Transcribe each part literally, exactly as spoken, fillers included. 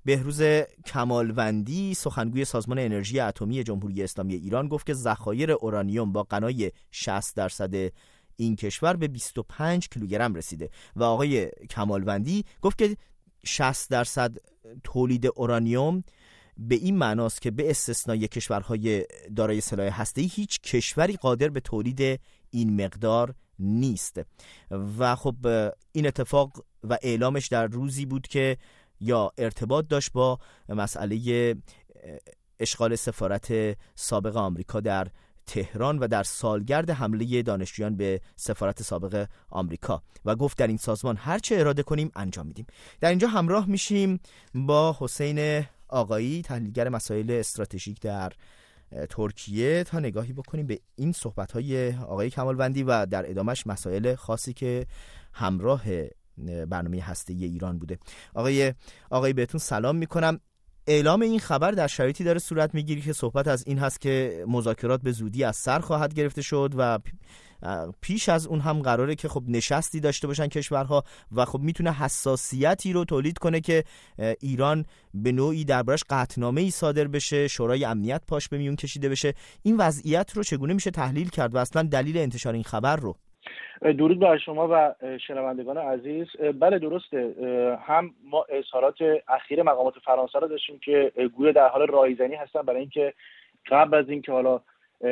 بهروز کمالوندی سخنگوی سازمان انرژی اتمی جمهوری اسلامی ایران گفت که ذخایر اورانیوم با غنای شصت درصد این کشور به بیست و پنج کیلوگرم رسیده و آقای کمالوندی گفت که شصت درصد تولید اورانیوم به این معناست که به استثنای کشورهای دارای سلاح هسته‌ای هیچ کشوری قادر به تولید این مقدار نیست. و خب این اتفاق و اعلامش در روزی بود که یا ارتباط داشت با مسئله اشغال سفارت سابق آمریکا در تهران و در سالگرد حمله دانشجویان به سفارت سابق آمریکا و گفت در این سازمان هر چه اراده کنیم انجام میدیم. در اینجا همراه میشیم با حسین آقایی، تحلیلگر مسائل استراتژیک در ترکیه، تا نگاهی بکنیم به این صحبت‌های آقای کمالوندی و در ادامهش مسائل خاصی که همراه برنامه هسته‌ای ایران بوده. آقای آقای بهتون سلام میکنم. اعلام این خبر در شرایطی داره صورت میگیری که صحبت از این هست که مذاکرات به زودی از سر خواهد گرفته شد و پیش از اون هم قراره که خب نشستی داشته باشن کشورها و خب میتونه حساسیتی رو تولید کنه که ایران به نوعی دربارش قطعنامه‌ای صادر بشه، شورای امنیت پاش به میون کشیده بشه. این وضعیت رو چگونه میشه تحلیل کرد و اصلا دلیل انتشار این خبر رو؟ درود بر شما و شنوندگان عزیز. بله درسته، هم ما اظهارات اخیر مقامات فرانسه رو داشتیم که گویا در حال رایزنی هستن برای اینکه قبل از اینکه حالا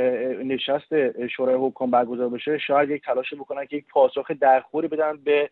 نشست شورای حکام برگزار بشه شاید یک تلاش بکنن که یک پاسخ درخوری بدن به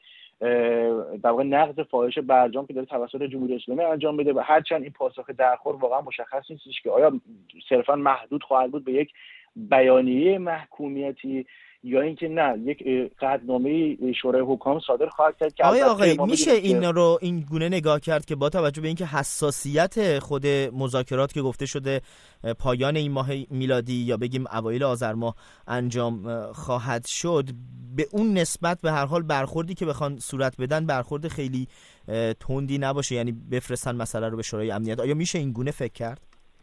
در واقع نقض فاحش برجام که داره توسط جمهوری اسلامی انجام میده و هرچند این پاسخ درخور واقعا مشخص نیستش که آیا صرفا محدود خواهد بود به یک بیانیه محکومیتی یا اینکه نه یک قطعنامه شورای حکام صادر خواهد کرد که آقای آقای میشه این رو این گونه نگاه کرد که با توجه به اینکه حساسیت خود مذاکرات که گفته شده پایان این ماه میلادی یا بگیم اوایل آذر ماه انجام خواهد شد، به اون نسبت به هر حال برخوردی که بخوان صورت بدن برخورد خیلی تندی نباشه، یعنی بفرستن مسئله رو به شورای امنیت؟ آیا میشه این گونه فکر کرد؟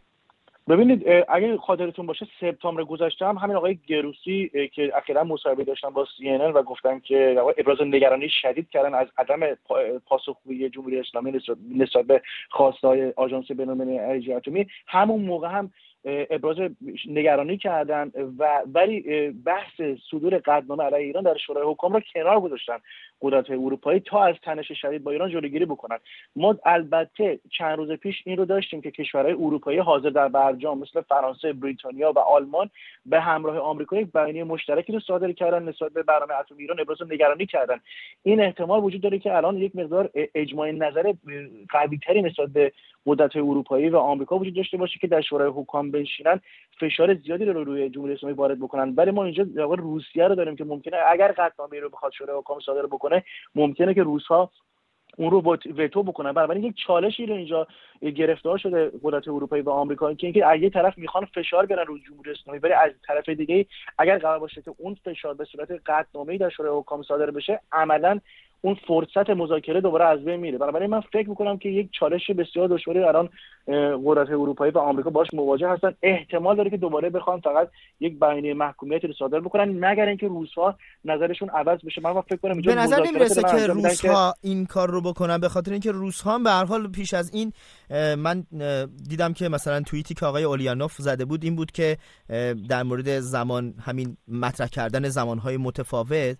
ببینید اگه خاطرتون باشه سپتامبر گذشته هم همین آقای گروسی که اخیراً مصاحبه داشتن با سی ان ان و گفتن که ابراز نگرانی شدید کردن از عدم پاسخگویی جمهوری اسلامی نسبت به خواسته‌های آژانس بین‌المللی انرژی اتمی، همون موقع هم ابراز نگرانی کردن و ولی بحث صدور قطعنامه علیه ایران در شورای حکام را کنار گذاشتن قدرت‌های اروپایی تا از تنش شدید با ایران جلوگیری بکنن. ما البته چند روز پیش این رو داشتیم که کشورهای اروپایی حاضر در برجام مثل فرانسه، بریتانیا و آلمان به همراه آمریکا یک بیانیه مشترکی رو صادر کردن نسبت به برنامه اتمی ایران، ابراز نگرانی کردن. این احتمال وجود داره که الان یک مقدار اجماع نظر قوی‌تری نسبت به قدرت‌های اروپایی و آمریکا وجود داشته باشه که در شورای حکام بنشینن، فشار زیادی رو روی جمهوری اسلامی وارد بکنن. ولی ما اینجا واقعا روسیه رو داریم که ممکنه اگر قطعنامه رو بخواد شورای حکام صادر بکنه ممکنه که روس‌ها اون رو وتو بکنن. بنابراین یک چالشی رو اینجا گرفتار شده قدرت اروپایی و آمریکا که اینکه از یک طرف میخوان فشار بیارن روی جمهوری اسلامی ولی از طرف دیگه اگر قرار باشه که اون فشار به صورت قطعنامه‌ای در شورای حکام صادر بشه عملاً اون فرصت مذاکره دوباره از بین میره. بنابراین من فکر میکنم که یک چالش بسیار دشواری الان قدرت اروپایی و آمریکا باش مواجه هستن. احتمال داره که دوباره بخوان فقط یک بیانیه محکومیتی رو صادر بکنن مگر اینکه روس‌ها نظرشون عوض بشه. من فکر کنم به نظر نمیرسه که روس‌ها این کار رو بکنن، به خاطر اینکه روس‌ها به هر حال پیش از این من دیدم که مثلا توییتی که آقای اولیانوف زده بود این بود که در مورد زمان همین مطرح کردن زمانهای متفاوت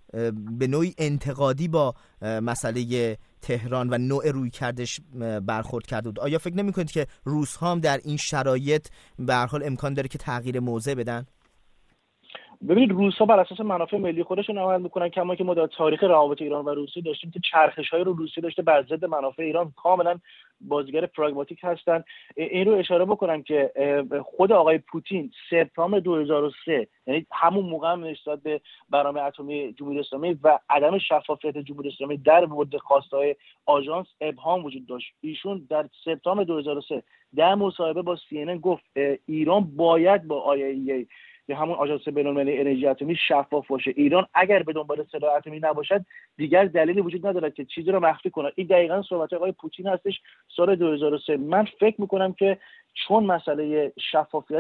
به نوعی انتقادی با مسئله تهران و نوع روی کردش برخورد کرده بود. آیا فکر نمی کنید که روس‌ها هم در این شرایط به هر حال امکان داره که تغییر موضع بدن؟ ببینید روس‌ها بر اساس منافع ملی خودشون عمل میکنن، کما که ما در تاریخ روابط ایران و روسیه داشتیم که چرخش‌های رو روسیه داشته بر ضد منافع ایران، کاملا بازیگر پراگماتیک هستن. این رو اشاره بکنم که خود آقای پوتین سپتامبر دو هزار و سه، یعنی همون موقع هم نسبت به برنامه اتمی جمهوری اسلامی و عدم شفافیت جمهوری اسلامی در مورد خواسته‌های آژانس ابهام وجود داشت. ایشون در سپتامبر دو هزار و سه در مصاحبه با سی ان ان گفت ایران باید با آی ای ای یا همون آژانس بین‌المللی انرژی اتمی شفاف باشه. ایران اگر به دنبال سلاح اتمی نباشد دیگر دلیلی وجود ندارد که چیزی رو مخفی کنه. این دقیقاً صحبت آقای پوتین هستش سال دو هزار و سه. من فکر می‌کنم که چون مسئله شفافیت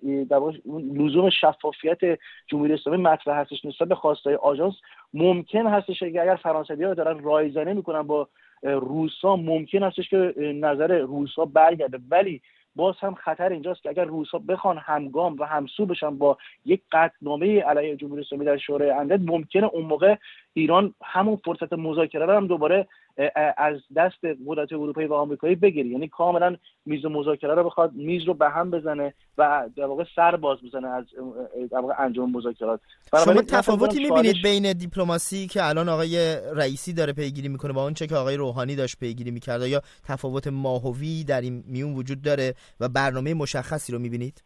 لزوم شفافیت جمهوری اسلامی مطرح هستش نسبت به خواستهای آژانس، ممکن هستش که اگر فرانسوی‌ها دارن رایزنی می‌کنن با روسا ممکن استش که نظر روسا برگرده، ولی باز هم خطر اینجاست که اگر روسا بخوان همگام و همسو بشن با یک قطعنامه علیه جمهوری اسلامی در شورای امنیت، ممکنه اون موقع ایران همون فرصت مذاکره رو هم دوباره از دست قدرت اروپایی و آمریکایی بگیره، یعنی کاملا میز مذاکره رو بخواد میز رو به هم بزنه و در واقع سر باز بزنه از در واقع انجام مذاکرات. شما تفاوتی می‌بینید بین دیپلماسی که الان آقای رئیسی داره پیگیری میکنه با اون چه که آقای روحانی داشت پیگیری میکرد، یا تفاوت ماهوی در این میون وجود داره و برنامه مشخصی رو می‌بینید؟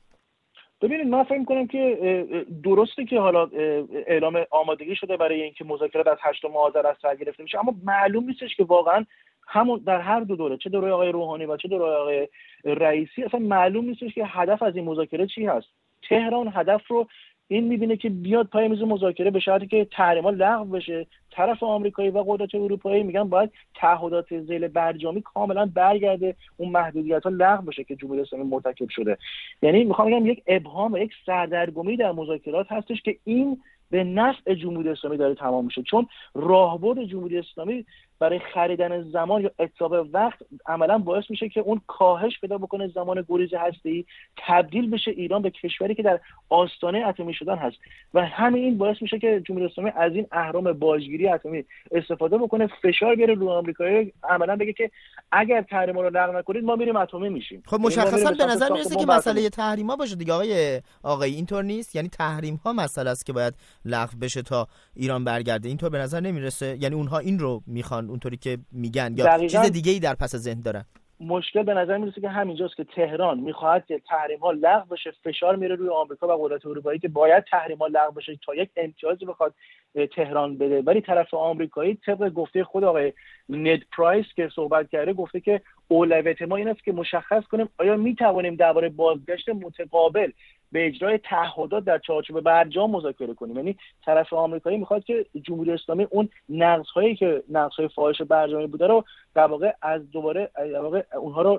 ببینید من فکر می‌کنم که درسته که حالا اعلام آمادگی شده برای اینکه مذاکرات از هشتم آذر از سر گرفته میشه، اما معلوم نیستش که واقعا همون در هر دو دوره، چه دوره آقای روحانی و چه دوره آقای رئیسی، اصلا معلوم نیستش که هدف از این مذاکره چی هست. تهران هدف رو این می‌بینه که بیاد پای میز مذاکره به شرطی که تحریم‌ها لغو بشه. طرف آمریکایی و قدرت اروپایی میگن باید تعهدات ذیل برجامی کاملا برگرده، اون محدودیت‌ها لغو بشه که جمهوری اسلامی مرتکب شده. یعنی میخوام بگم یک ابهام و یک سردرگمی در مذاکرات هستش که این به نفع جمهوری اسلامی داره تمام میشه، چون راهبرد جمهوری اسلامی برای خریدن زمان یا اتفاق وقت عملا باعث میشه که اون کاهش پیدا بکنه زمان گریز هسته‌ای، تبدیل بشه ایران به کشوری که در آستانه اتمی شدن هست و همین این باعث میشه که جمهوری اسلامی از این اهرم باجگیری اتمی استفاده بکنه، فشار بیاره رو آمریکایی، عملا بگه که اگر تحریما رو لغو نکنید ما میریم اتمی میشیم. خب مشخصا به نظر میرسه که مسئله تحریما باشه دیگه آقای آقای، اینطور نیست؟ یعنی تحریم ها مسئله است که باید لغو بشه تا ایران برگرده، اینطور به نظر نمیرسه؟ یعنی اونها این رو میخوان اونطوری که میگن یا چیز دیگه ای در پس ذهن دارن؟ مشکل به نظر میرسه که همینجاست که تهران میخواهد که تحریم‌ها لغو بشه، فشار میره روی آمریکا و قدرت اروپایی که باید تحریم‌ها لغو بشه تا یک امتیازی بخواد تهران بده، ولی طرف آمریکایی طبق گفته خود آقای نید پرایس که صحبت کرده گفته که اولویت ما این است که مشخص کنیم آیا میتوانیم درباره بازگشت متقابل به اجرای تعهدات در چارچوب برجام مذاکره کنیم. یعنی طرف آمریکایی میخواد که جمهوری اسلامی اون نقض‌هایی که نقض‌های فاحش برجامی بوده رو در واقع از دوباره در واقع اونها رو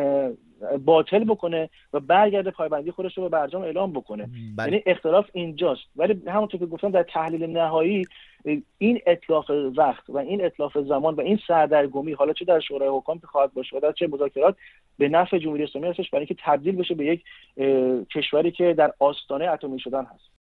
باطل بکنه و برگرده پایبندی خودش رو به برجام اعلام بکنه. بله. یعنی اختلاف اینجاست، ولی همونطور که گفتم در تحلیل نهایی این اتلاف وقت و این اتلاف زمان و این سردرگمی حالا چه در شورای حکام که خواهد باشه و در چه مذاکرات به نفع جمهوری اسلامی هستش برای اینکه تبدیل بشه به یک کشوری که در آستانه اتمی شدن هست.